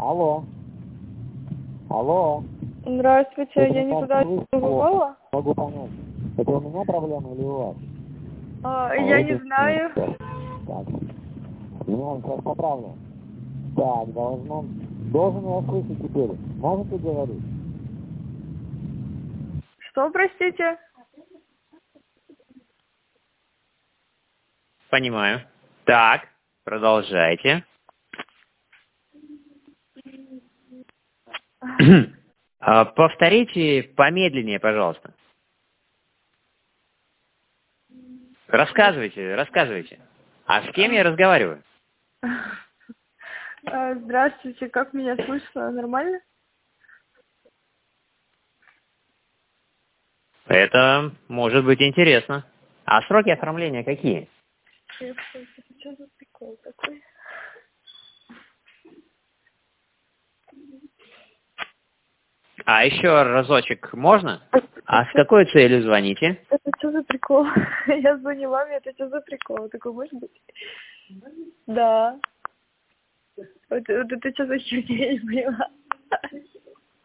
Алло. Алло. Здравствуйте, я не туда говорила? Могу понять. Это у меня проблема или у вас? Я не знаю. Так. Меня сейчас поправлю. Так, должен я слышать теперь. Можете говорить? Что, простите? Понимаю. Так, продолжайте. Повторите помедленнее, пожалуйста. Рассказывайте. А с кем я разговариваю? Здравствуйте, как меня слышно? Нормально? Это может быть интересно. А сроки оформления какие? Это что за прикол такой? А еще разочек можно? А с какой целью звоните? Это что за прикол? Я звоню вам, это что за прикол? Такой может быть? Да. Вот это что за херня, я не поняла.